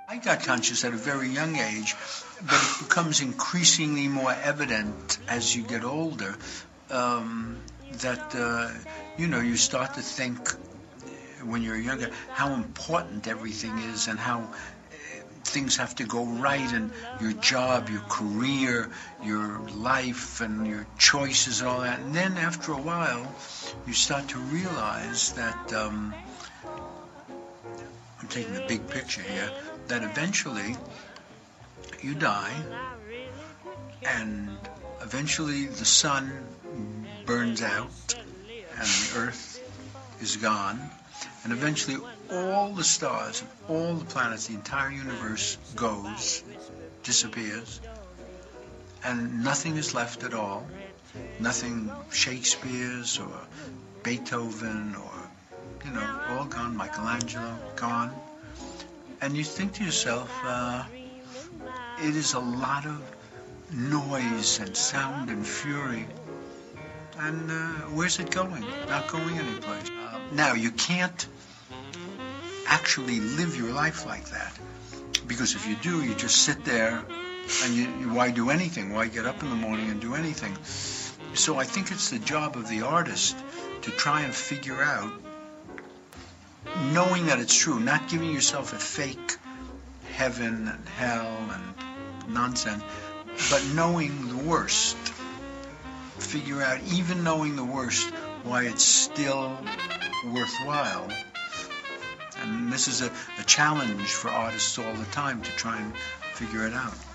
I got conscious at a very young age, but it becomes increasingly more evident as you get older that you start to think when you're younger how important everything is and how things have to go right in your job, your career, your life, and your choices and all that. And then after a while, you start to realize that I'm taking the big picture here, that eventually you die, and eventually the sun burns out, and the earth is gone, and eventually all the stars and all the planets, the entire universe disappears, and nothing is left at all. Nothing Shakespeare's or Beethoven or, all gone, Michelangelo, gone. And you think to yourself, it is a lot of noise and sound and fury. And where's it going? Not going anyplace. Now, you can't actually live your life like that. Because if you do, you just sit there and why do anything? Why get up in the morning and do anything? So I think it's the job of the artist to try and figure out, knowing that it's true, not giving yourself a fake heaven and hell and nonsense, but knowing the worst. Figure out, even knowing the worst, why it's still worthwhile. And this is a challenge for artists all the time to try and figure it out.